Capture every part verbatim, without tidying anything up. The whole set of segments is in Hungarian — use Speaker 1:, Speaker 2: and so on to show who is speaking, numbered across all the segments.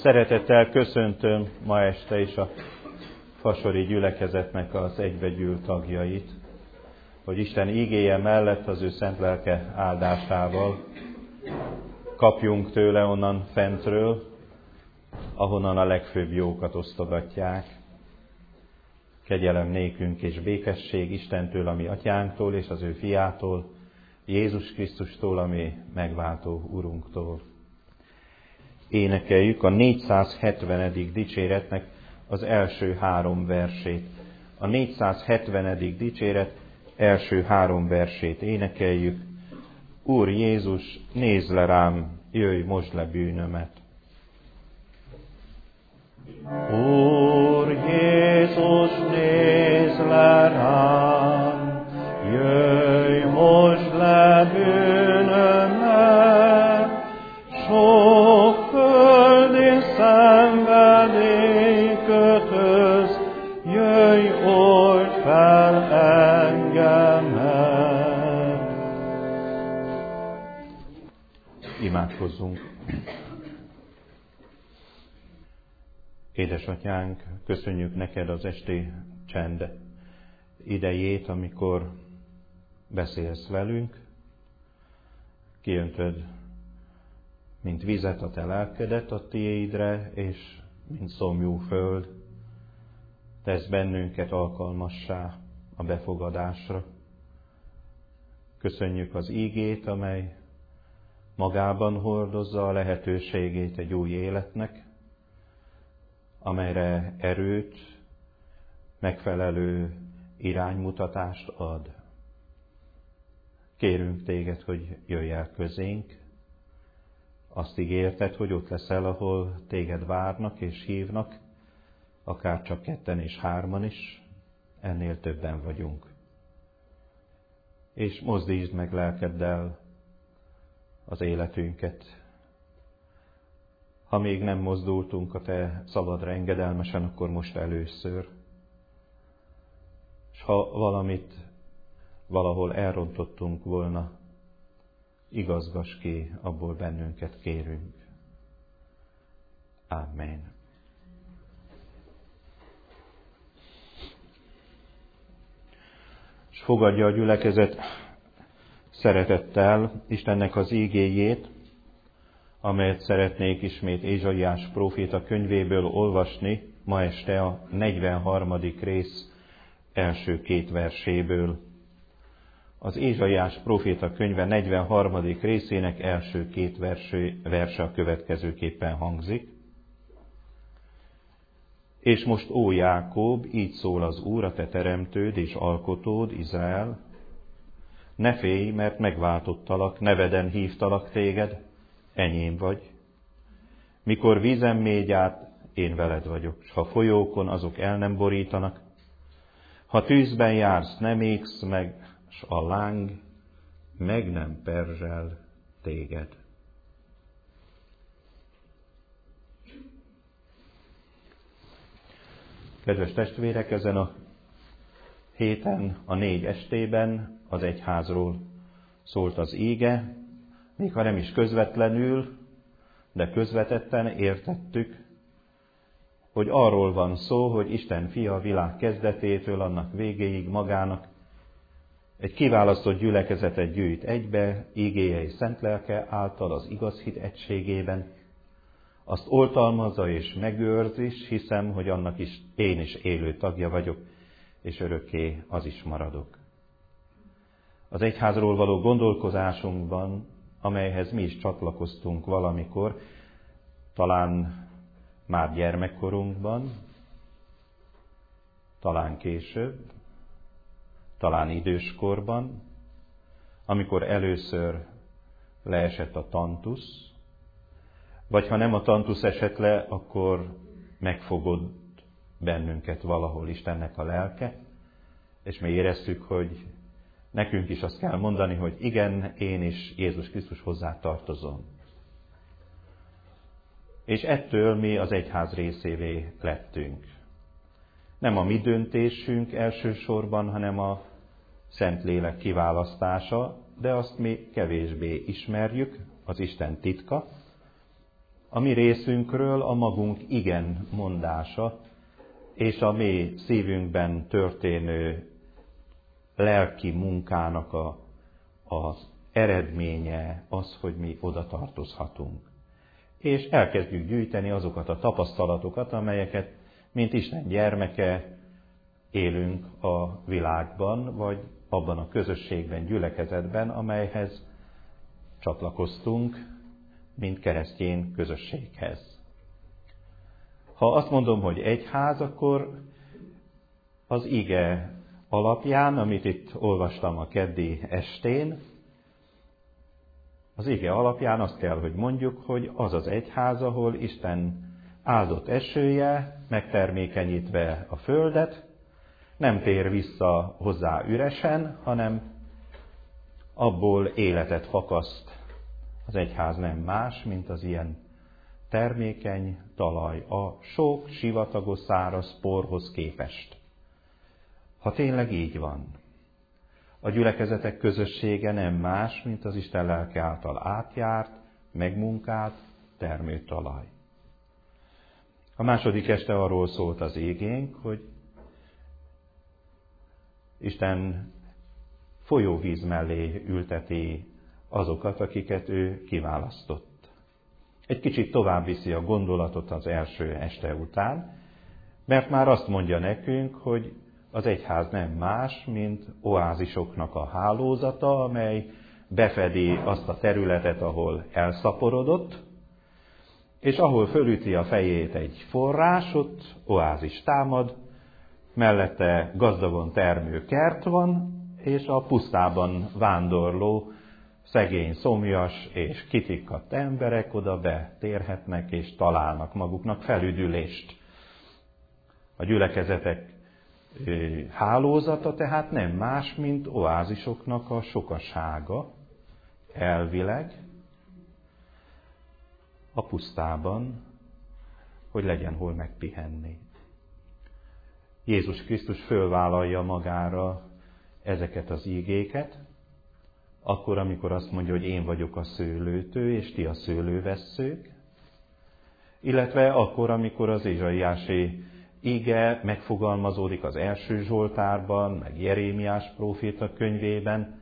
Speaker 1: Szeretettel köszöntöm ma este is a fasori gyülekezetnek az egybegyűlt tagjait, hogy Isten igéje mellett az ő szent lelke áldásával kapjunk tőle onnan fentről, ahonnan a legfőbb jókat osztogatják. Kegyelem nékünk és békesség Istentől, ami atyánktól, és az ő fiától, Jézus Krisztustól, ami megváltó Urunktól. Énekeljük a négyszázhetvenedik dicséretnek az első három versét. A négyszázhetvenedik dicséret első három versét énekeljük. Úr Jézus, nézz le rám, jöjj, mosd le bűnömet. Úr Jézus, nézz le rám, jöjj, mosd le bűnömet, sok földi szenvedély kötöz, jöjj, old fel engemet. Imádkozzunk. Édesatyánk, köszönjük neked az esti csend idejét, amikor beszélsz velünk, kiöntöd, mint vizet a te lelkedet a tiédre, és mint szomjú föld, tesz bennünket alkalmassá a befogadásra. Köszönjük az ígét, amely magában hordozza a lehetőségét egy új életnek, amelyre erőt, megfelelő iránymutatást ad. Kérünk téged, hogy jöjj el közénk. Azt ígérted, hogy ott leszel, ahol téged várnak és hívnak, akár csak ketten és hárman is, ennél többen vagyunk. És mozdítsd meg lelkeddel az életünket. Ha még nem mozdultunk a te szabadra engedelmesen, akkor most először. És ha valamit valahol elrontottunk volna, igazgass ki, abból bennünket kérünk. Amen. És fogadja a gyülekezet szeretettel Istennek az ígéjét, amelyet szeretnék ismét Ézsaiás próféta könyvéből olvasni, ma este a negyvenharmadik rész első két verséből. Az Ézsaiás próféta könyve negyvenharmadik részének első két verse a következőképpen hangzik. És most, ó Jákob, így szól az Úr, a te teremtőd és alkotód, Izrael, ne félj, mert megváltottalak, neveden hívtalak téged, enyém vagy. Mikor vízen mégy át, én veled vagyok, s ha folyókon azok el nem borítanak, ha tűzben jársz, nem égsz meg, s a láng meg nem perzsel téged. Kedves testvérek, ezen a héten, a négy estében az egyházról szólt az íge, még ha nem is közvetlenül, de közvetetten értettük, hogy arról van szó, hogy Isten fia a világ kezdetétől annak végéig magának egy kiválasztott gyülekezetet gyűjt egybe, ígéje és szent lelke által az igaz hit egységében. Azt oltalmazza és megőrz is, hiszem, hogy annak is én is élő tagja vagyok, és örökké az is maradok. Az egyházról való gondolkozásunkban, amelyhez mi is csatlakoztunk valamikor, talán már gyermekkorunkban, talán később, talán időskorban, amikor először leesett a tantusz, vagy ha nem a tantusz esett le, akkor megfogott bennünket valahol Istennek a lelke, és mi éreztük, hogy nekünk is azt kell mondani, hogy igen, én is Jézus Krisztus hozzá tartozom. És ettől mi az egyház részévé lettünk. Nem a mi döntésünk elsősorban, hanem a Szentlélek kiválasztása, de azt mi kevésbé ismerjük, az Isten titka, a mi részünkről a magunk igen mondása, és a mi szívünkben történő lelki munkának a, az eredménye az, hogy mi oda tartozhatunk. És elkezdjük gyűjteni azokat a tapasztalatokat, amelyeket, mint Isten gyermeke, élünk a világban, vagy abban a közösségben, gyülekezetben, amelyhez csatlakoztunk, mint keresztény közösséghez. Ha azt mondom, hogy egyház, akkor az ige alapján, amit itt olvastam a keddi estén, az ige alapján azt kell, hogy mondjuk, hogy az az egyház, ahol Isten áldott esője, megtermékenyítve a földet, nem tér vissza hozzá üresen, hanem abból életet fakaszt. Az egyház nem más, mint az ilyen termékeny talaj a sok sivatagos száraz porhoz képest. Ha tényleg így van, a gyülekezetek közössége nem más, mint az Isten lelke által átjárt, megmunkált termőtalaj. A második este arról szólt az igénk, hogy Isten folyóvíz mellé ülteti azokat, akiket ő kiválasztott. Egy kicsit tovább viszi a gondolatot az első este után, mert már azt mondja nekünk, hogy az egyház nem más, mint oázisoknak a hálózata, amely befedi azt a területet, ahol elszaporodott, és ahol fölüti a fejét egy forrás, ott oázis támad, mellette gazdagon termő kert van, és a pusztában vándorló, szegény, szomjas és kitikkadt emberek oda betérhetnek és találnak maguknak felüdülést. A gyülekezetek hálózata tehát nem más, mint oázisoknak a sokasága, elvileg, a pusztában, hogy legyen hol megpihenni. Jézus Krisztus fölvállalja magára ezeket az ígéket, akkor, amikor azt mondja, hogy én vagyok a szőlőtő, és ti a szőlővesszők, illetve akkor, amikor az ézsaiási ige megfogalmazódik az első Zsoltárban, meg Jerémiás próféta könyvében,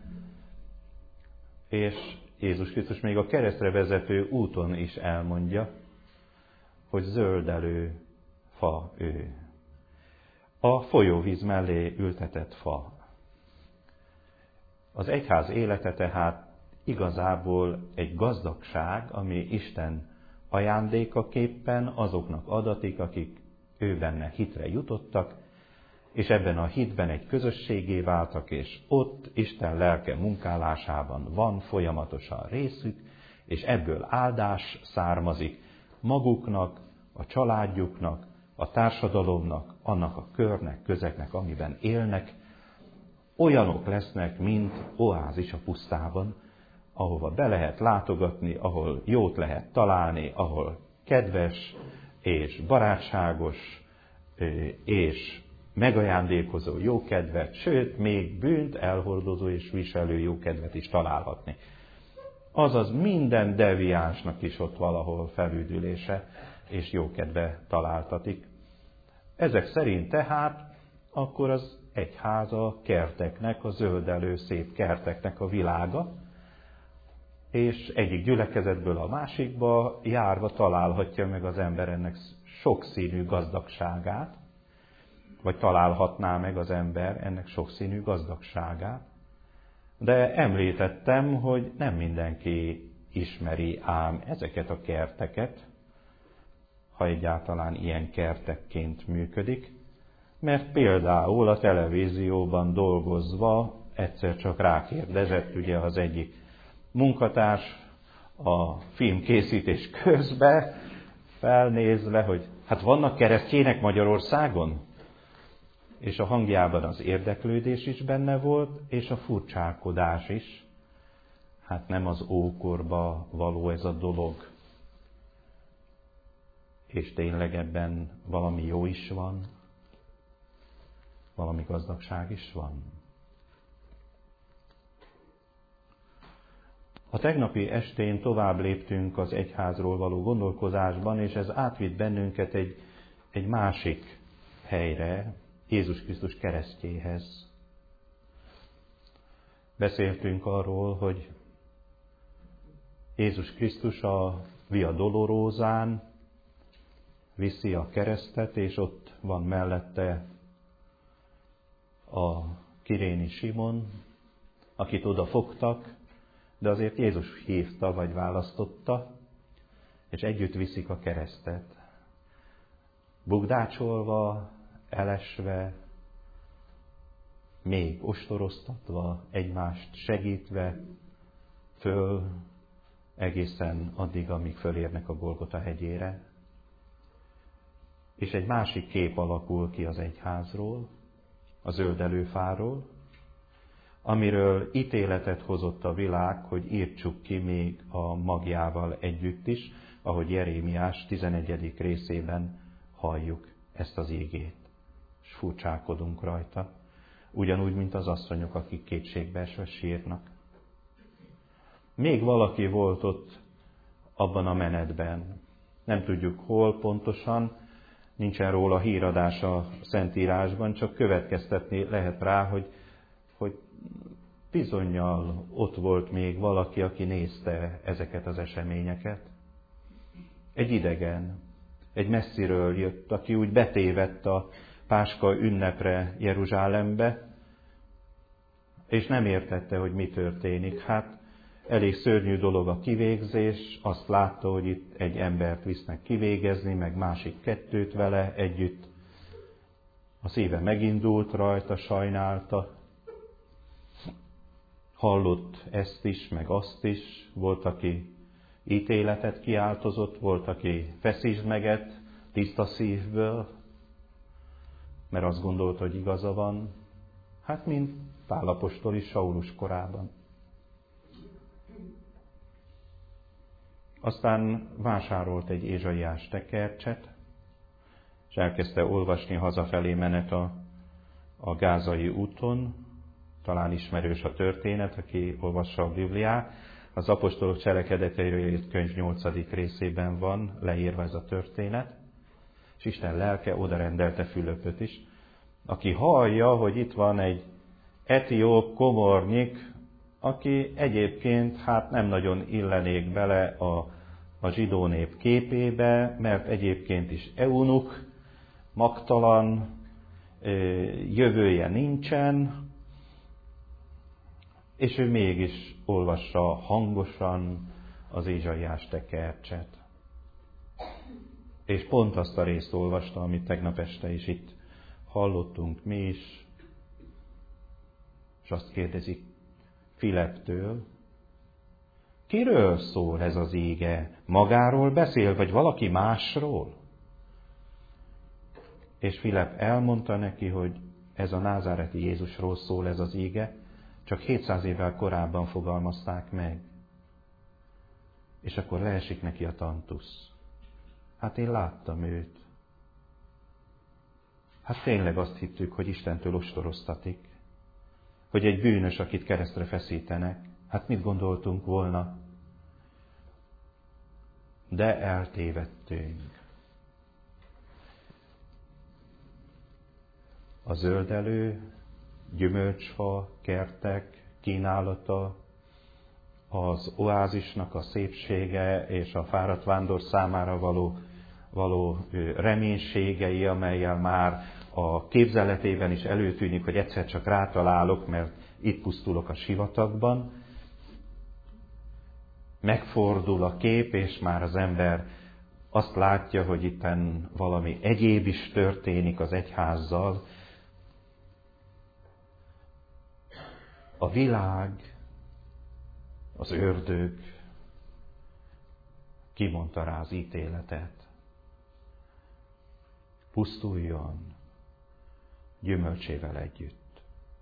Speaker 1: és Jézus Krisztus még a keresztre vezető úton is elmondja, hogy zöldelő fa ő. A folyóvíz mellé ültetett fa. Az egyház élete tehát igazából egy gazdagság, ami Isten ajándékaképpen azoknak adatik, akik ő benne hitre jutottak, és ebben a hitben egy közösségé váltak, és ott Isten lelke munkálásában van folyamatosan részük, és ebből áldás származik maguknak, a családjuknak, a társadalomnak, annak a körnek, közeknek, amiben élnek. Olyanok lesznek, mint oázis a pusztában, ahova be lehet látogatni, ahol jót lehet találni, ahol kedves és barátságos és megajándékozó jókedvet, sőt, még bűnt elhordozó és viselő jókedvet is találhatni. Azaz minden deviánsnak is ott valahol felüdülése és jókedve találtatik. Ezek szerint tehát akkor az egyház a kerteknek, a zöldelő szép kerteknek a világa, és egyik gyülekezetből a másikba járva találhatja meg az ember ennek sokszínű gazdagságát, vagy találhatná meg az ember ennek sokszínű gazdagságát. De említettem, hogy nem mindenki ismeri ám ezeket a kerteket, ha egyáltalán ilyen kertekként működik, mert például a televízióban dolgozva egyszer csak rákérdezett ugye az egyik munkatárs a filmkészítés közben, felnézve, hogy hát vannak keresztjének Magyarországon? És a hangjában az érdeklődés is benne volt, és a furcsálkodás is. Hát nem az ókorba való ez a dolog. És tényleg ebben valami jó is van, valami gazdagság is van. A tegnapi estén tovább léptünk az egyházról való gondolkozásban, és ez átvitt bennünket egy, egy másik helyre, Jézus Krisztus keresztjéhez. Beszéltünk arról, hogy Jézus Krisztus a Via Dolorózán viszi a keresztet, és ott van mellette a Kiréni Simon, akit oda fogtak, de azért Jézus hívta vagy választotta, és együtt viszik a keresztet. Bugdácsolva, elesve, még ostoroztatva, egymást segítve, föl, egészen addig, amíg fölérnek a Golgota hegyére. És egy másik kép alakul ki az egyházról, a zöldelőfáról, amiről ítéletet hozott a világ, hogy írtsuk ki még a magjával együtt is, ahogy Jerémiás tizenegyedik részében halljuk ezt az ígét, és furcsálkodunk rajta, ugyanúgy, mint az asszonyok, akik kétségbeesve sírnak. Még valaki volt ott abban a menetben. Nem tudjuk hol pontosan, nincsen róla híradás a Szentírásban, csak következtetni lehet rá, hogy, hogy bizonnyal ott volt még valaki, aki nézte ezeket az eseményeket. Egy idegen, egy messziről jött, aki úgy betévedt a Páska ünnepre Jeruzsálembe, és nem értette, hogy mi történik. Hát elég szörnyű dolog a kivégzés, azt látta, hogy itt egy embert visznek kivégezni, meg másik kettőt vele együtt. A szíve megindult rajta, sajnálta. Hallott ezt is, meg azt is. Volt, aki ítéletet kiáltozott, volt, aki feszítsd meget tiszta szívből, mert azt gondolt, hogy igaza van. Hát, mint Pál apostol is Saulus korában. Aztán vásárolt egy Ézsaiás tekercset, és elkezdte olvasni hazafelé menet a, a gázai úton. Talán ismerős a történet, aki olvassa a Bibliát. Az apostolok cselekedeteiről írt könyv nyolcadik részében van leírva ez a történet. És Isten lelke oda rendelte Fülöpöt is, aki hallja, hogy itt van egy etióp komornyik, aki egyébként hát nem nagyon illenék bele a, a zsidó nép képébe, mert egyébként is eunuk, magtalan, jövője nincsen, és ő mégis olvassa hangosan az Ézsaiás tekercset. És pont azt a részt olvasta, amit tegnap este is itt hallottunk mi is, és azt kérdezik Fileptől, kiről szól ez az íge? Magáról beszél, vagy valaki másról? És Filip elmondta neki, hogy ez a názáreti Jézusról szól ez az íge, csak hétszáz évvel korábban fogalmazták meg. És akkor leesik neki a tantusz. Hát én láttam őt. Hát tényleg azt hittük, hogy Istentől ostoroztatik. Hogy egy bűnös, akit keresztre feszítenek. Hát mit gondoltunk volna? De eltévedtünk. A zöldelő, gyümölcsfa, kertek kínálata, az oázisnak a szépsége és a fáradt vándor számára való, való reménységei, amellyel már a képzeletében is előtűnik, hogy egyszer csak rátalálok, mert itt pusztulok a sivatagban. Megfordul a kép, és már az ember azt látja, hogy itten valami egyéb is történik az egyházzal. A világ, az ördög kimondta rá az ítéletet. Pusztuljon gyümölcsével együtt.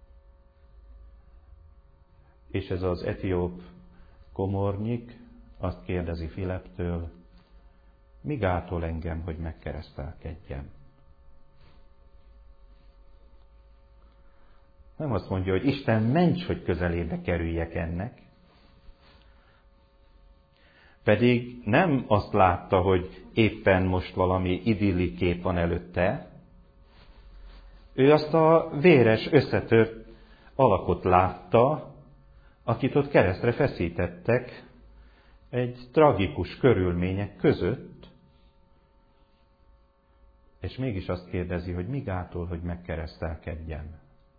Speaker 1: És ez az etióp komornyik azt kérdezi Fileptől, mi gátol engem, hogy megkeresztelkedjem? Nem azt mondja, hogy Isten ments, hogy közelébe kerüljek ennek, Pedig nem azt látta, hogy éppen most valami idilli kép van előtte. Ő azt a véres, összetört alakot látta, akit ott keresztre feszítettek egy tragikus körülmények között, és mégis azt kérdezi, hogy mi gátol, hogy megkeresztelkedjen.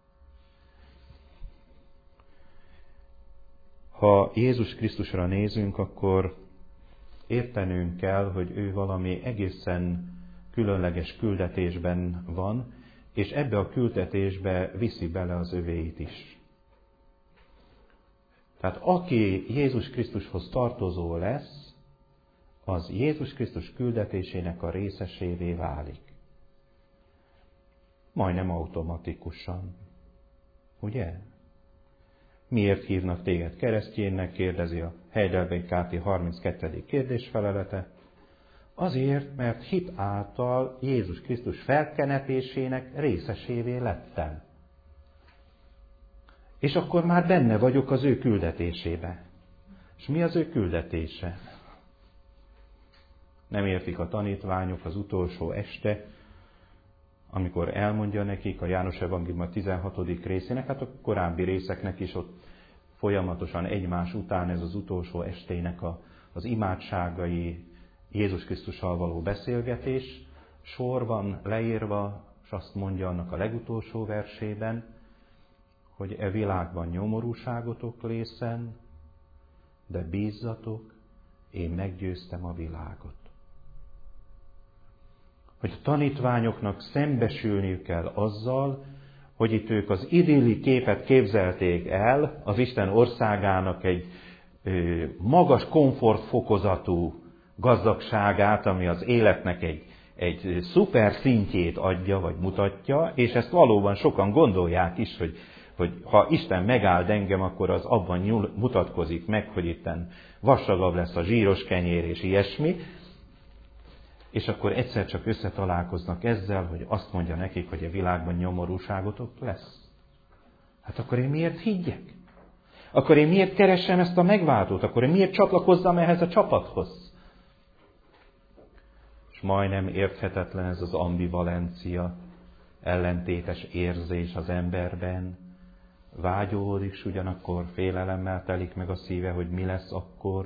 Speaker 1: Ha Jézus Krisztusra nézünk, akkor értenünk kell, hogy ő valami egészen különleges küldetésben van, és ebbe a küldetésbe viszi bele az övéit is. Tehát aki Jézus Krisztushoz tartozó lesz, az Jézus Krisztus küldetésének a részesévé válik. Majdnem automatikusan. Ugye? Miért hívnak téged keresztjénnek? Kérdezi a Heidelberg K T harminckettedik kérdésfelelete. Azért, mert hit által Jézus Krisztus felkenetésének részesévé lettem. És akkor már benne vagyok az ő küldetésébe. És mi az ő küldetése? Nem értik a tanítványok az utolsó este, amikor elmondja nekik a János Evangélium tizenhatodik részének, hát a korábbi részeknek is ott folyamatosan egymás után ez az utolsó estének a, az imádságai, Jézus Krisztussal való beszélgetés sor van leírva, és azt mondja annak a legutolsó versében, hogy e világban nyomorúságotok lészen, de bízzatok, én meggyőztem a világot. Hogy a tanítványoknak szembesülniük kell azzal, hogy itt ők az idilli képet képzelték el, az Isten országának egy ö, magas komfortfokozatú gazdagságát, ami az életnek egy, egy szuper szintjét adja, vagy mutatja, és ezt valóban sokan gondolják is, hogy, hogy ha Isten megáld engem, akkor az abban nyúl, mutatkozik meg, hogy itten vastagabb lesz a zsíros kenyér és ilyesmi, és akkor egyszer csak összetalálkoznak ezzel, hogy azt mondja nekik, hogy a világban nyomorúságotok lesz. Hát akkor én miért higgyek? Akkor én miért keressem ezt a megváltót? Akkor én miért csatlakozzam ehhez a csapathoz? És majdnem érthetetlen ez az ambivalencia, ellentétes érzés az emberben. Vágyódik, és ugyanakkor félelemmel telik meg a szíve, hogy mi lesz akkor,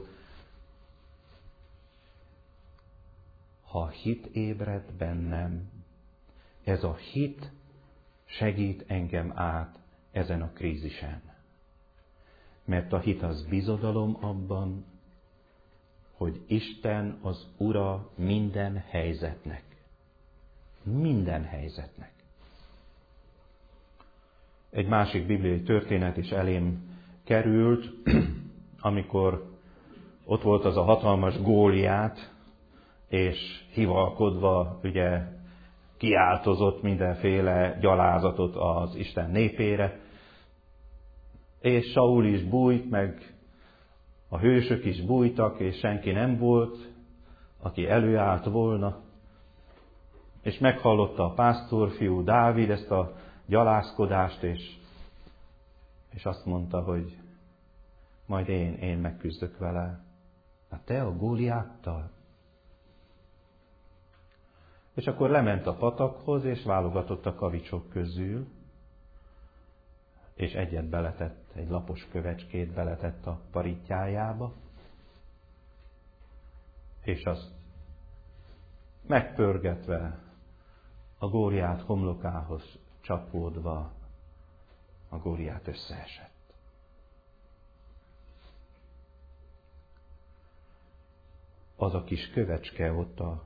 Speaker 1: ha hit ébred bennem. Ez a hit segít engem át ezen a krízisen. Mert a hit az bizodalom abban, hogy Isten az Ura minden helyzetnek. Minden helyzetnek. Egy másik bibliai történet is elém került, amikor ott volt az a hatalmas Góliát, és hivalkodva ugye kiáltozott mindenféle gyalázatot az Isten népére, és Saul is bújt, meg a hősök is bújtak, és senki nem volt, aki előállt volna, és meghallotta a pásztorfiú Dávid ezt a gyalázkodást, és, és azt mondta, hogy majd én, én megküzdök vele. Hát te a Góliáttal? És akkor lement a patakhoz, és válogatott a kavicsok közül, és egyet beletett, egy lapos kövecskét beletett a parittyájába, és azt megpörgetve a Góliát homlokához csapódva, a Góliát összeesett. Az a kis kövecske ott a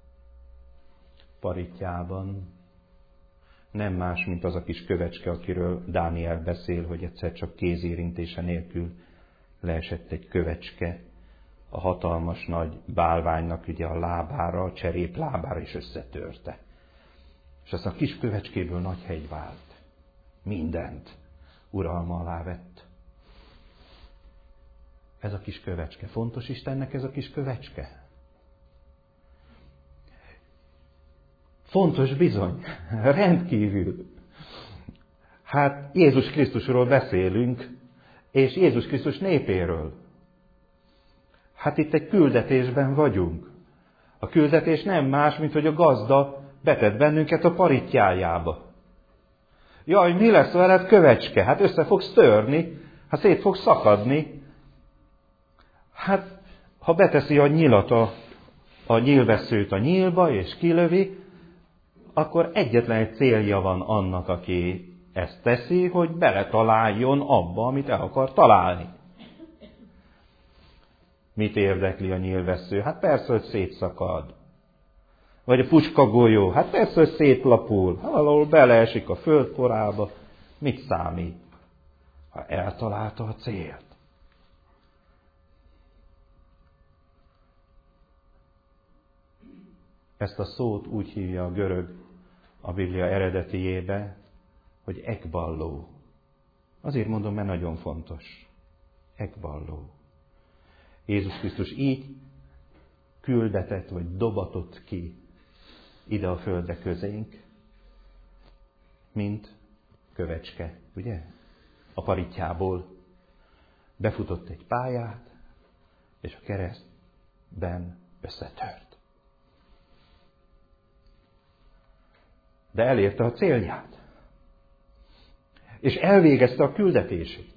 Speaker 1: parittyában nem más, mint az a kis kövecske, akiről Dániel beszél, hogy egyszer csak kézérintése nélkül leesett egy kövecske a hatalmas nagy bálványnak ugye a lábára, a cserép lábára is összetörte. És az a kis kövecskéből nagy hegy vált. Mindent uralma alá vett. Ez a kis kövecske. Fontos Istennek ez a kis kövecske? Fontos bizony. Rendkívül. Hát Jézus Krisztusról beszélünk, és Jézus Krisztus népéről. Hát itt egy küldetésben vagyunk. A küldetés nem más, mint hogy a gazda betett bennünket a paritjájába. Jaj, mi lesz veled, kövecske? Hát össze fogsz törni, hát szét fogsz szakadni. Hát, ha beteszi a nyilat a, a nyílvesszőt a nyílba, és kilövi, akkor egyetlen egy célja van annak, aki ezt teszi, hogy beletaláljon abba, amit el akar találni. Mit érdekli a nyílvessző? Hát persze, hogy szétszakad. Vagy a puskagolyó? Hát persze, hogy szétlapul. Hát valahol beleesik a földporába. Mit számít, ha eltalálta a célt? Ezt a szót úgy hívja a görög a Biblia eredetiébe, hogy ekballó. Azért mondom, mert nagyon fontos. Ekballó. Jézus Krisztus így küldetett, vagy dobatott ki ide a földre közénk, mint kövecske, ugye? A paritjából befutott egy pályát, és a keresztben összetört. De elérte a célját. És elvégezte a küldetését.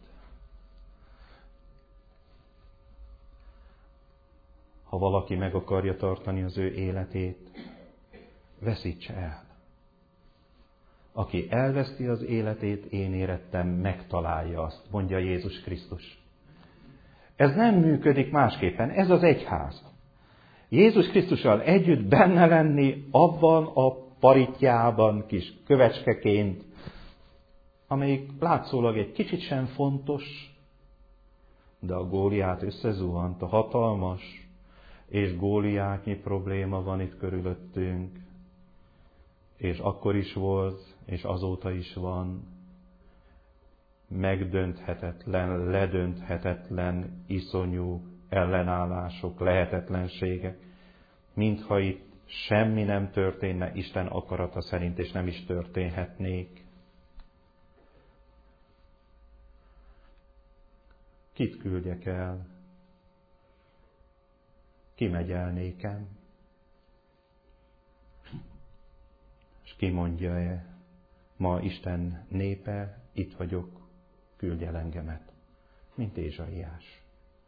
Speaker 1: Ha valaki meg akarja tartani az ő életét, veszítse el. Aki elveszti az életét, én érettem, megtalálja azt, mondja Jézus Krisztus. Ez nem működik másképpen, ez az egyház. Jézus Krisztussal együtt benne lenni abban a paritjában, kis kövecskeként, amelyik látszólag egy kicsit sem fontos, de a Góliát összezuhant, a hatalmas, és Góliátnyi probléma van itt körülöttünk, és akkor is volt, és azóta is van, megdönthetetlen, ledönthetetlen, iszonyú ellenállások, lehetetlenségek, mintha itt semmi nem történne Isten akarata szerint, és nem is történhetnék. Kit küldjek el? Ki megy el nékem? És ki mondja-e, ma Isten népe, itt vagyok, küldj el engemet, mint Ézsaiás.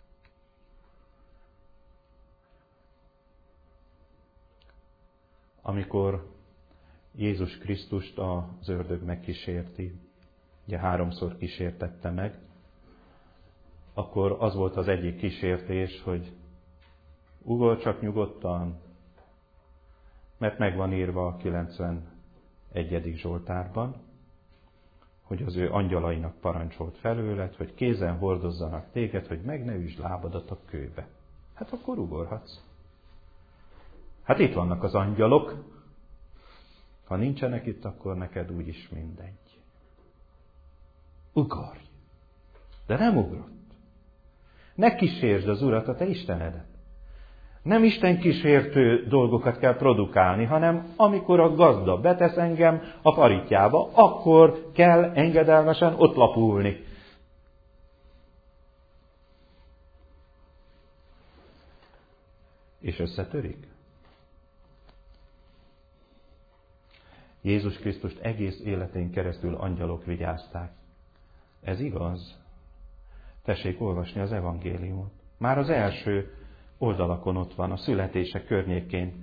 Speaker 1: Amikor Jézus Krisztust az ördög megkísérti, ugye háromszor kísértette meg, akkor az volt az egyik kísértés, hogy ugorj csak nyugodtan, mert meg van írva a kilencvenegyedik Zsoltárban, hogy az ő angyalainak parancsolt felőled, hogy kézen hordozzanak téged, hogy meg ne üsd lábadat a kőbe. Hát akkor ugorhatsz. Hát itt vannak az angyalok. Ha nincsenek itt, akkor neked úgyis mindegy. Ugorj! De nem ugrott. Ne kísérsd az Urat, a te Istenedet. Nem Isten kísértő dolgokat kell produkálni, hanem amikor a gazda betesz engem a paritjába, akkor kell engedelmesen ott lapulni. És összetörik. Jézus Krisztust egész életén keresztül angyalok vigyázták. Ez igaz? Tessék olvasni az evangéliumot. Már az első oldalakon ott van, a születése környékén,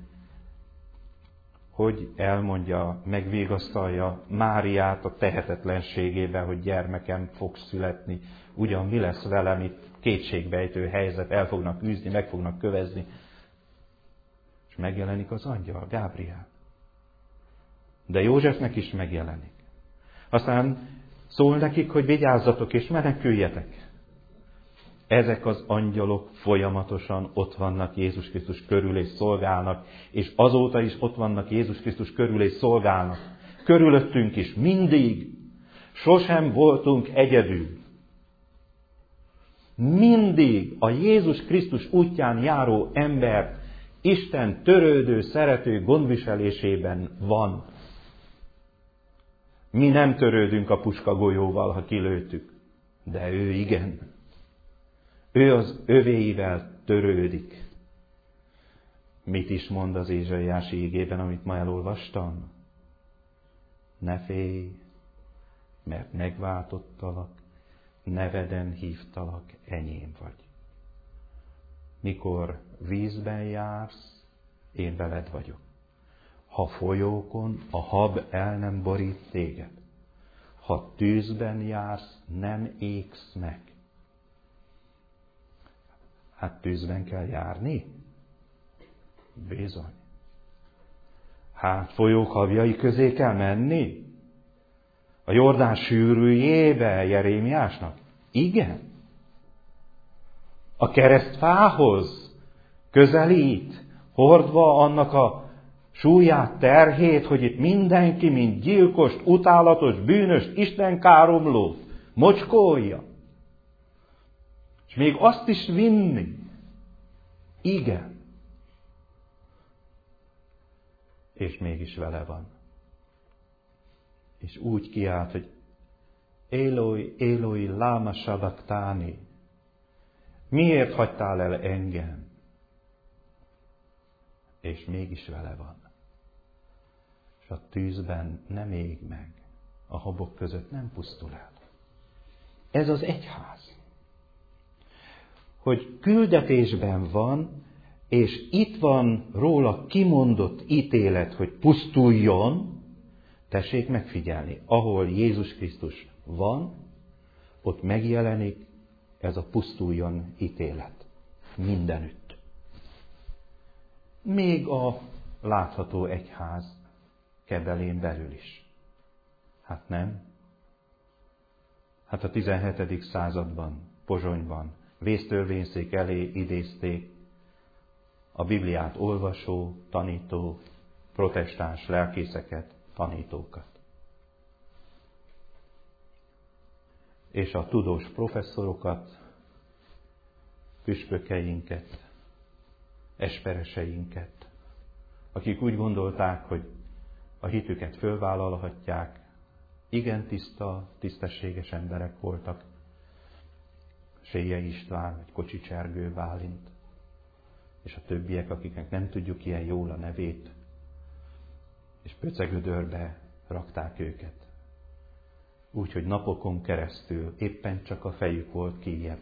Speaker 1: hogy elmondja, megvigasztalja Máriát a tehetetlenségében, hogy gyermekem fog születni. Ugyan mi lesz velem itt kétségbejtő helyzet, el fognak űzni, meg fognak kövezni. És megjelenik az angyal, Gábriel. De Józsefnek is megjelenik. Aztán szól nekik, hogy vigyázzatok és meneküljetek. Ezek az angyalok folyamatosan ott vannak Jézus Krisztus körül és szolgálnak, és azóta is ott vannak Jézus Krisztus körül és szolgálnak. Körülöttünk is, mindig. Sosem voltunk egyedül. Mindig a Jézus Krisztus útján járó ember Isten törődő, szerető gondviselésében van. Mi nem törődünk a puskagolyóval, ha kilőttük, de ő igen. Ő az övéivel törődik. Mit is mond az Ézsaiási igében, amit ma elolvastam? Ne félj, mert megváltottalak, neveden hívtalak, enyém vagy. Mikor vízben jársz, én veled vagyok. Ha folyókon a hab el nem borít téged. Ha tűzben jársz, nem égsz meg. Hát tűzben kell járni? Bizony. Hát folyók habjai közé kell menni? A Jordán sűrűjébe Jerémiásnak? Igen. A keresztfához közelít, hordva annak a súlyát, terhét, hogy itt mindenki, mint gyilkost, utálatos, bűnöst, istenkáromlót mocskolja. És még azt is vinni. Igen. És mégis vele van. És úgy kiált, hogy Éloi, Éloi, láma sabachthani. Miért hagytál el engem? És mégis vele van. És a tűzben nem ég meg. A habok között nem pusztul el. Ez az egyház. Hogy küldetésben van, és itt van róla kimondott ítélet, hogy pusztuljon, tessék megfigyelni, ahol Jézus Krisztus van, ott megjelenik ez a pusztuljon ítélet. Mindenütt. Még a látható egyház kebelén belül is. Hát nem? Hát a tizenhetedik században, Pozsonyban, vésztörvényszék elé idézték a Bibliát olvasó, tanító, protestáns lelkészeket, tanítókat. És a tudós professzorokat, püspökeinket, espereseinket, akik úgy gondolták, hogy a hitüket fölvállalhatják, igen tiszta, tisztességes emberek voltak, Sélyei István, vagy Kocsics Ergő Bálint, és a többiek, akiknek nem tudjuk ilyen jól a nevét, és pöcegödörbe rakták őket. Úgy, hogy napokon keresztül éppen csak a fejük volt kijebb.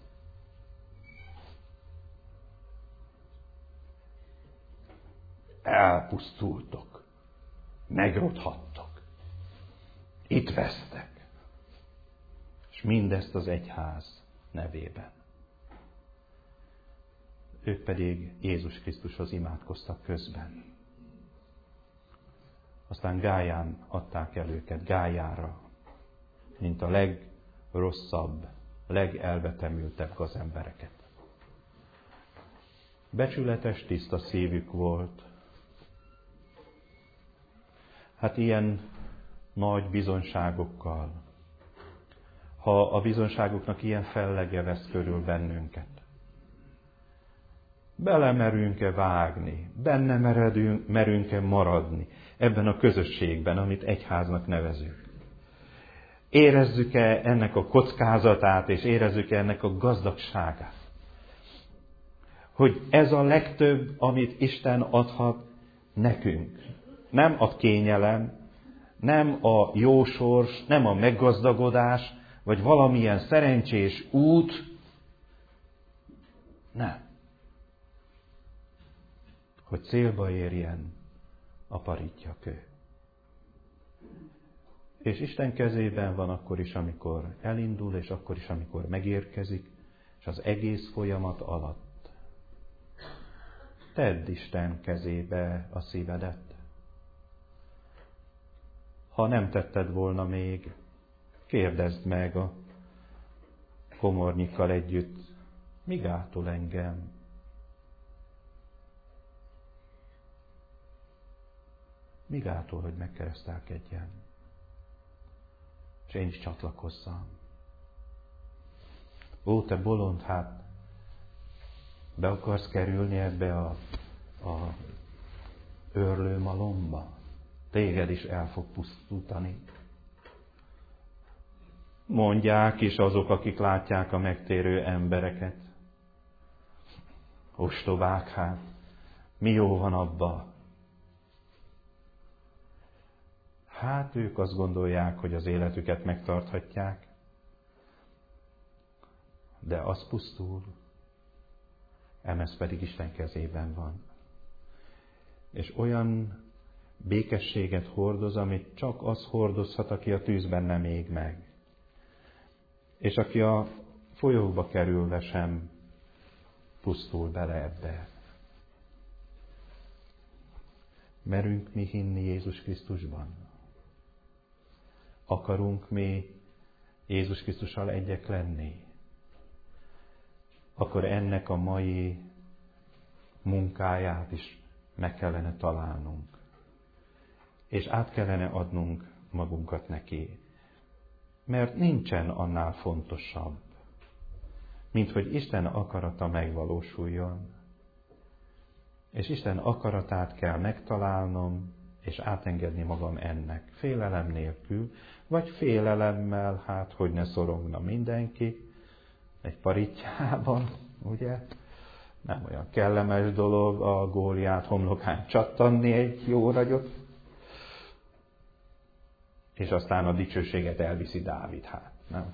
Speaker 1: Elpusztultok, megrothattok, itt vesztek, és mindezt az egyház nevében. Ők pedig Jézus Krisztushoz imádkoztak közben. Aztán Gályán adták el őket, Gályára, mint a legrosszabb, legelvetemültebb gazembereket. Becsületes, tiszta szívük volt. Hát ilyen nagy bizonságokkal, ha a bizonságoknak ilyen fellege vesz körül bennünket, belemerünk-e vágni, benne meredünk, merünk-e maradni ebben a közösségben, amit egyháznak nevezünk. Érezzük-e ennek a kockázatát, és érezzük-e ennek a gazdagságát? Hogy ez a legtöbb, amit Isten adhat nekünk. Nem a kényelem, nem a jó sors, nem a meggazdagodás, vagy valamilyen szerencsés út. Nem. Hogy célba érjen a parítjakő. És Isten kezében van akkor is, amikor elindul, és akkor is, amikor megérkezik, és az egész folyamat alatt. Tedd Isten kezébe a szívedet. Ha nem tetted volna még, kérdezd meg a komornyikkal együtt, mi gátol engem? Mi gátol, hogy megkeresztelkedjem? És én is csatlakozzam. Ó, te bolond, hát be akarsz kerülni ebbe a, a őrlő malomba? Téged is el fog pusztítani. Mondják is azok, akik látják a megtérő embereket. Ostobák, hát mi jó van abba? Hát ők azt gondolják, hogy az életüket megtarthatják, de az pusztul, emez pedig Isten kezében van. És olyan békességet hordoz, amit csak az hordozhat, aki a tűzben nem ég meg. És aki a folyókba kerülve sem pusztul bele ebbe. Merünk mi hinni Jézus Krisztusban? Akarunk mi Jézus Krisztussal egyek lenni? Akkor ennek a mai munkáját is meg kellene találnunk. És át kellene adnunk magunkat neki. Mert nincsen annál fontosabb, mint hogy Isten akarata megvalósuljon. És Isten akaratát kell megtalálnom, és átengedni magam ennek. Félelem nélkül, vagy félelemmel, hát hogy ne szorongna mindenki, egy parittyában, ugye? Nem olyan kellemes dolog a Góliát homlokán csattanni egy jó ragyot, és aztán a dicsőséget elviszi Dávid, hát, nem?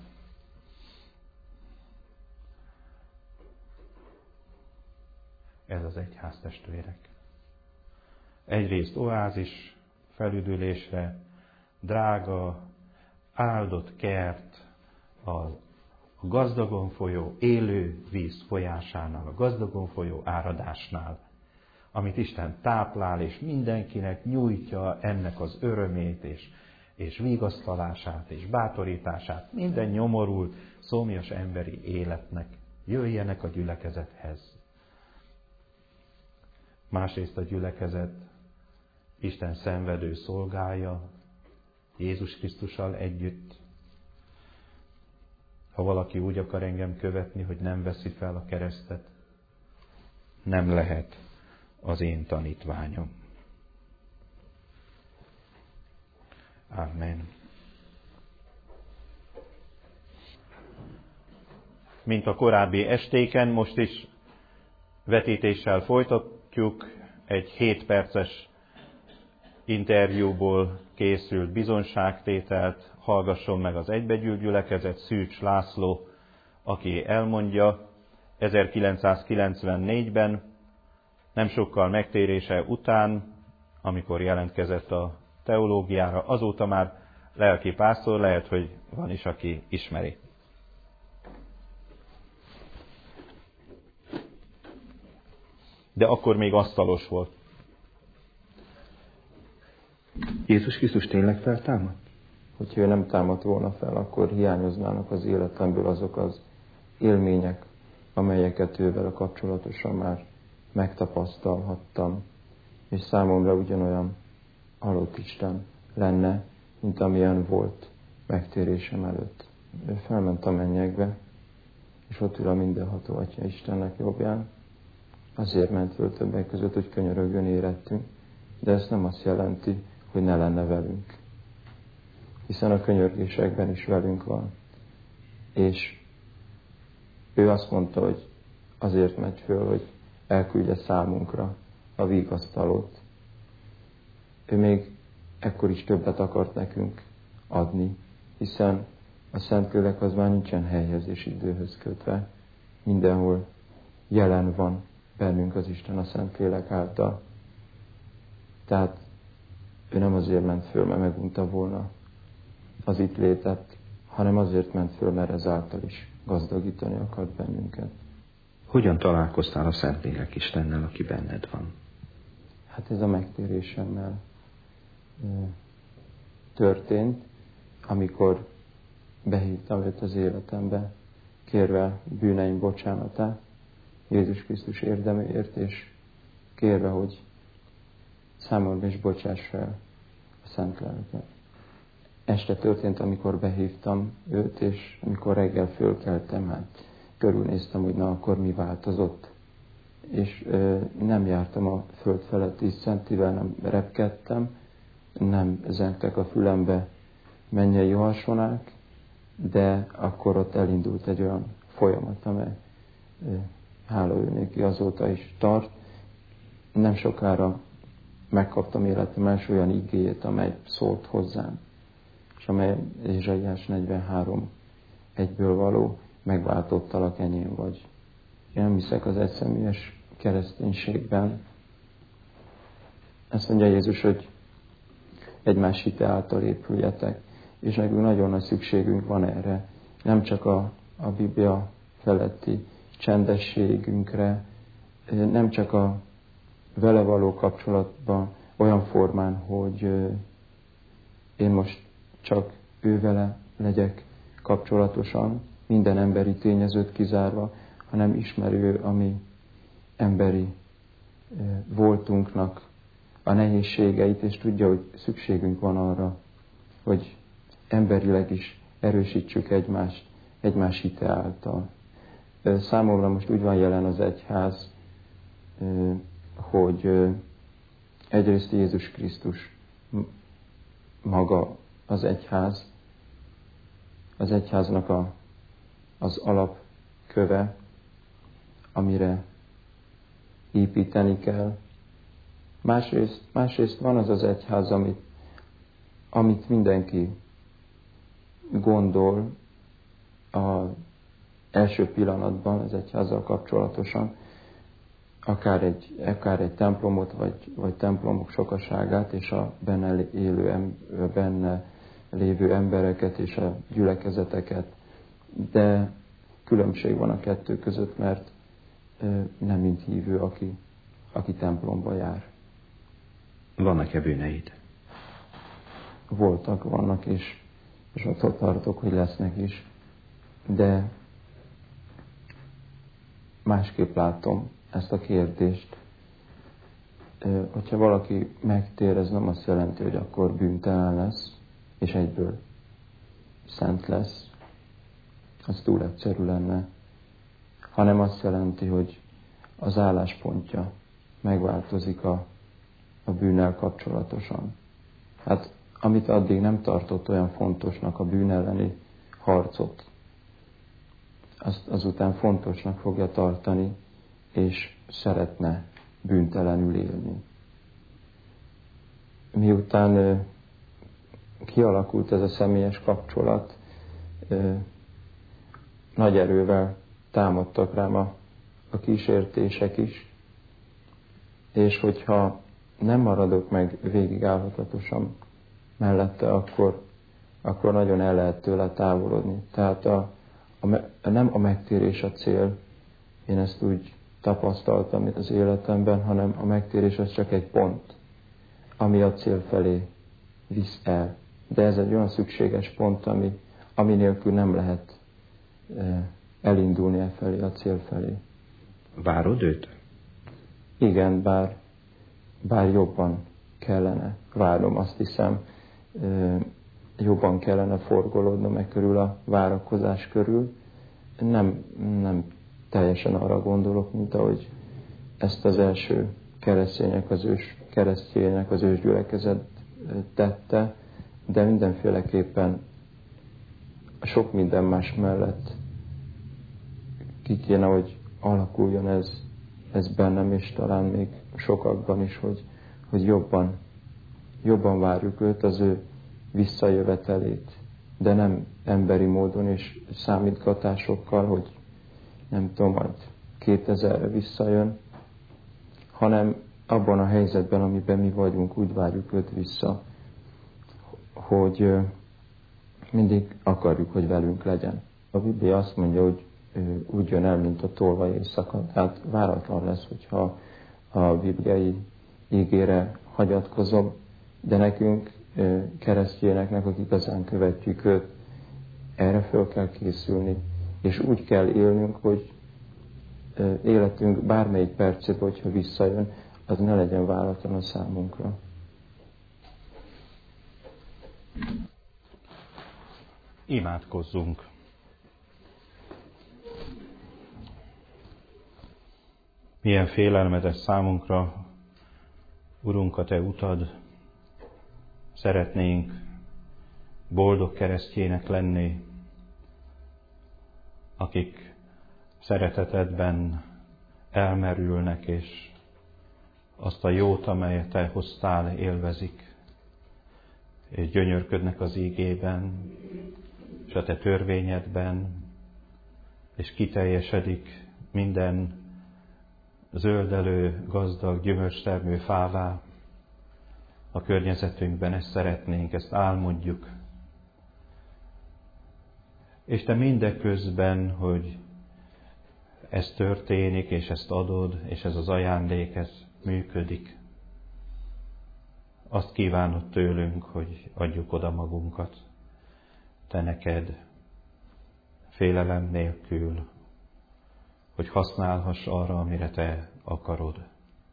Speaker 1: Ez az egyház, testvérek. Egyrészt oázis, felüdülésre, drága, áldott kert, a gazdagon folyó élő víz folyásánál, a gazdagon folyó áradásnál, amit Isten táplál, és mindenkinek nyújtja ennek az örömét, és, és vigasztalását, és bátorítását, minden nyomorult, szomjas emberi életnek jöjjenek a gyülekezethez. Másrészt a gyülekezet Isten szenvedő szolgája, Jézus Krisztussal együtt. Ha valaki úgy akar engem követni, hogy nem veszi fel a keresztet, nem lehet az én tanítványom. Amen. Mint a korábbi estéken, most is vetítéssel folytatjuk egy hét perces interjúból készült bizonságtételt. Hallgasson meg az egybegyűlt gyülekezet Szűcs László, aki elmondja, ezerkilencszázkilencvennégyben, nem sokkal megtérése után, amikor jelentkezett a teológiára, azóta már lelki pásztor, lehet, hogy van is, aki ismeri. De akkor még asztalos volt.
Speaker 2: Jézus Krisztus tényleg feltámadt? Hogyha ő nem támadt volna fel, akkor hiányoznának az életemből azok az élmények, amelyeket ővel kapcsolatosan már megtapasztalhattam, és számomra ugyanolyan halott Isten lenne, mint amilyen volt megtérésem előtt. Ő felment a mennyekbe, és ott ül a mindenható Atya Istennek jobbján. Azért ment föl többek között, hogy könyörögjön érettünk, de ez nem azt jelenti, hogy ne lenne velünk. Hiszen a könyörgésekben is velünk van. És ő azt mondta, hogy azért megy föl, hogy elküldje számunkra a vigasztalót. Ő még ekkor is többet akart nekünk adni, hiszen a Szentlélek az már nincsen helyhez és időhöz kötve. Mindenhol jelen van bennünk az Isten a Szentlélek által. Tehát ő nem azért ment föl, mert megunta volna az itt létet, hanem azért ment föl, mert ezáltal is gazdagítani akart bennünket.
Speaker 1: Hogyan találkoztál a Szentlélek Istennel, aki benned van?
Speaker 2: Hát ez a megtérésemmel történt, amikor behívtam őt az életembe, kérve bűneim bocsánatát, Jézus Krisztus érdeméért, és kérve, hogy számomra is bocsáss fel a Szent Lelket. Este történt, amikor behívtam őt, és amikor reggel fölkeltem, hát körülnéztem, hogy na, akkor mi változott. És ö, nem jártam a föld feletti szentivel, nem repkedtem, nem zengtek a fülembe mennyei harsonák, de akkor ott elindult egy olyan folyamat, amely ö, hála ő néki azóta is tart. Nem sokára megkaptam életem első olyan igéjét, amely szólt hozzám, és amely Ézsaiás negyvenhárom egyből való, megváltottalak, enyém vagy. Én nem hiszek az egyszemélyes kereszténységben. Ezt mondja Jézus, hogy egymás hite által épüljetek, és nekünk nagyon nagy szükségünk van erre. Nem csak a, a Biblia feletti csendességünkre, nem csak a vele való kapcsolatban olyan formán, hogy én most csak ő vele legyek kapcsolatosan, minden emberi tényezőt kizárva, hanem ismerő a mi emberi voltunknak a nehézségeit, és tudja, hogy szükségünk van arra, hogy emberileg is erősítsük egymást, egymás hite által. Számomra most úgy van jelen az egyház, hogy egyrészt Jézus Krisztus maga az egyház, az egyháznak a, az alapköve, amire építeni kell. Másrészt, másrészt van az az egyház, amit, amit mindenki gondol az első pillanatban az egyházzal kapcsolatosan, akár egy, akár egy templomot, vagy, vagy templomok sokaságát, és a benne, élő, benne lévő embereket, és a gyülekezeteket. De különbség van a kettő között, mert nem mind hívő, aki, aki templomba jár.
Speaker 1: Vannak-e bűneid?
Speaker 2: Voltak, vannak, és, és attól tartok, hogy lesznek is. De másképp látom ezt a kérdést. Hogyha valaki megtér, ez nem azt jelenti, hogy akkor bűntelen lesz, és egyből szent lesz. Az túl egyszerű lenne. Hanem azt jelenti, hogy az álláspontja megváltozik a, a bűnnel kapcsolatosan. Hát amit addig nem tartott olyan fontosnak, a bűn elleni harcot, azt azután fontosnak fogja tartani, és szeretne bűntelenül élni. Miután ö, kialakult ez a személyes kapcsolat, ö, nagy erővel támadtak rám a, a kísértések is, és hogyha nem maradok meg végig állhatatosan mellette, akkor, akkor nagyon el lehet tőle távolodni. Tehát a, a, nem a megtérés a cél, én ezt úgy tapasztaltam az életemben, hanem a megtérés az csak egy pont, ami a cél felé visz el. De ez egy olyan szükséges pont, ami, ami nélkül nem lehet eh, elindulni e felé, a cél felé.
Speaker 1: Várod őt?
Speaker 2: Igen, bár, bár jobban kellene várnom, azt hiszem, eh, jobban kellene forgolódnom e körül a várakozás körül. Nem, nem teljesen arra gondolok, mint ahogy ezt az első keresztények, az ős keresztjének, az ős gyülekezet tette, de mindenféleképpen sok minden más mellett ki kéne, hogy alakuljon ez, ez bennem, és talán még sokakban is, hogy, hogy jobban, jobban várjuk őt, az ő visszajövetelét, de nem emberi módon és számítgatásokkal, hogy nem tudom, majd kétezerre visszajön, hanem abban a helyzetben, amiben mi vagyunk, úgy várjuk őt vissza, hogy mindig akarjuk, hogy velünk legyen. A Biblia azt mondja, hogy úgy jön el, mint a tolvaj éjszaka. Tehát váratlan lesz, hogyha a bibliai ígére hagyatkozom, de nekünk, keresztényeknek, akik igazán követjük őt, erre föl kell készülni, és úgy kell élnünk, hogy életünk bármelyik percében, hogyha visszajön, az ne legyen váratlan a számunkra.
Speaker 1: Imádkozzunk. Milyen félelmetes számunkra, Urunk, a Te utad. Szeretnénk boldog keresztjének lenni, akik szeretetedben elmerülnek, és azt a jót, amelyet Te hoztál, élvezik, és gyönyörködnek az ígében, és a Te törvényedben, és kiteljesedik minden zöldelő, gazdag, gyümölcstermő fává a környezetünkben. Ezt szeretnénk, ezt álmodjuk. És Te mindeközben, hogy ez történik, és ezt adod, és ez az ajándék, ez működik. Azt kívánod tőlünk, hogy adjuk oda magunkat Te neked, félelem nélkül, hogy használhass arra, amire Te akarod.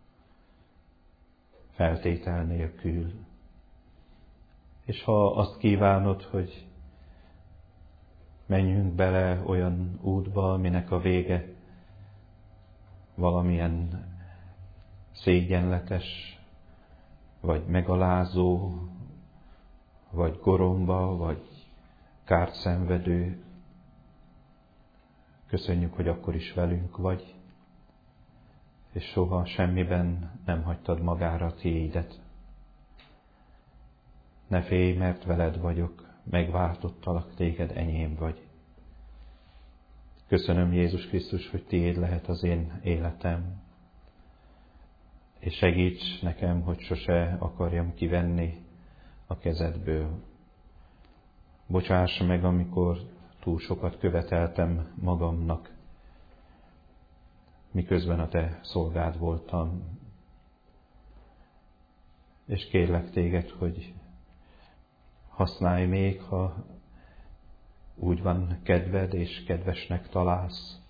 Speaker 1: Feltétel nélkül. És ha azt kívánod, hogy menjünk bele olyan útba, aminek a vége valamilyen szégyenletes, vagy megalázó, vagy goromba, vagy kárt szenvedő, köszönjük, hogy akkor is velünk vagy, és soha semmiben nem hagytad magára a tiédet. Ne félj, mert veled vagyok, megváltottalak, téged enyém vagy. Köszönöm, Jézus Krisztus, hogy tiéd lehet az én életem, és segíts nekem, hogy sose akarjam kivenni a kezedből. Bocsáss meg, amikor túl sokat követeltem magamnak, miközben a Te szolgád voltam. És kérlek Téged, hogy használj még, ha úgy van kedved és kedvesnek találsz.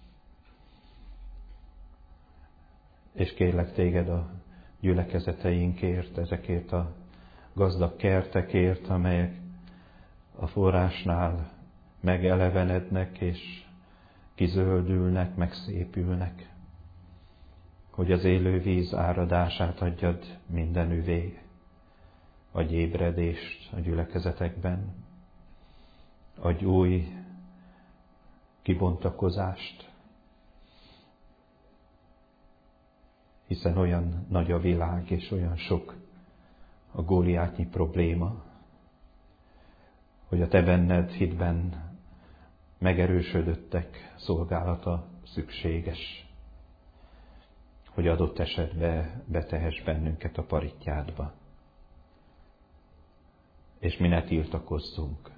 Speaker 1: És kérlek Téged a gyülekezeteinkért, ezekért a gazdag kertekért, amelyek a forrásnál megelevenednek és kizöldülnek, megszépülnek, hogy az élő víz áradását adjad mindenüvé, adj ébredést a gyülekezetekben, adj új kibontakozást, hiszen olyan nagy a világ, és olyan sok a góliátnyi probléma, hogy a Te benned hitben megerősödöttek szolgálata szükséges, hogy adott esetben betehess bennünket a parittyádba. És mi ne tiltakozzunk.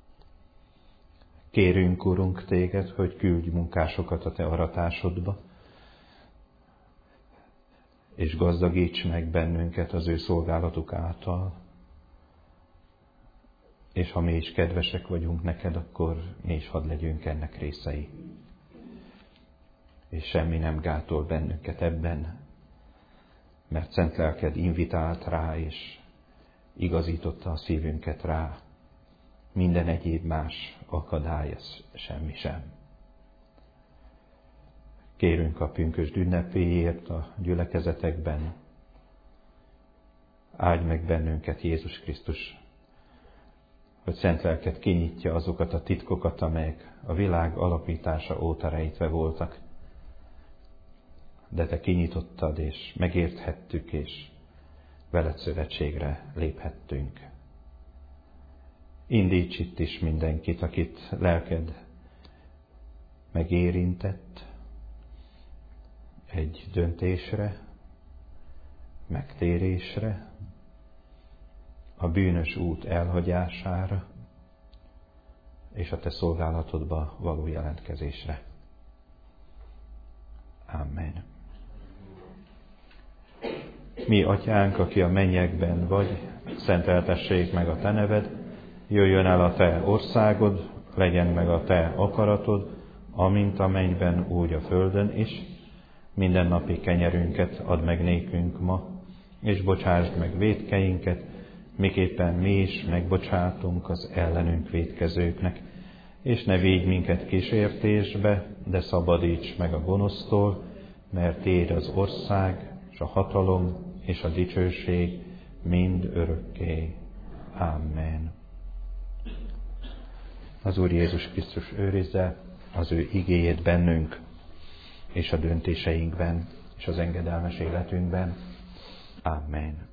Speaker 1: Kérünk, Urunk, Téged, hogy küldj munkásokat a Te aratásodba, és gazdagíts meg bennünket az ő szolgálatuk által. És ha mi is kedvesek vagyunk neked, akkor mi is hadd legyünk ennek részei. És semmi nem gátol bennünket ebben, mert szent lelked invitált rá, és igazította a szívünket rá. Minden egyéb más akadály, ez semmi sem. Kérünk a pünkösd ünnepéért a gyülekezetekben. Áldj meg bennünket, Jézus Krisztus, hogy szent lelked kinyitja azokat a titkokat, amelyek a világ alapítása óta rejtve voltak. De Te kinyitottad, és megérthettük, és veled szövetségre léphettünk. Indíts itt is mindenkit, akit lelked megérintett egy döntésre, megtérésre, a bűnös út elhagyására és a Te szolgálatodba való jelentkezésre. Amen. Mi, Atyánk, aki a mennyekben vagy, szenteltessék meg a Te neved, jöjjön el a Te országod, legyen meg a Te akaratod, amint a mennyben, úgy a földön is. Mindennapi kenyerünket add meg nékünk ma, és bocsásd meg vétkeinket, miképpen mi is megbocsátunk az ellenünk vétkezőknek. És ne védj minket kísértésbe, de szabadíts meg a gonosztól, mert Tiéd az ország, és a hatalom, és a dicsőség mind örökké. Amen. Az Úr Jézus Krisztus őrizze az ő igéjét bennünk. és a döntéseinkben, és az engedelmes életünkben. Amen.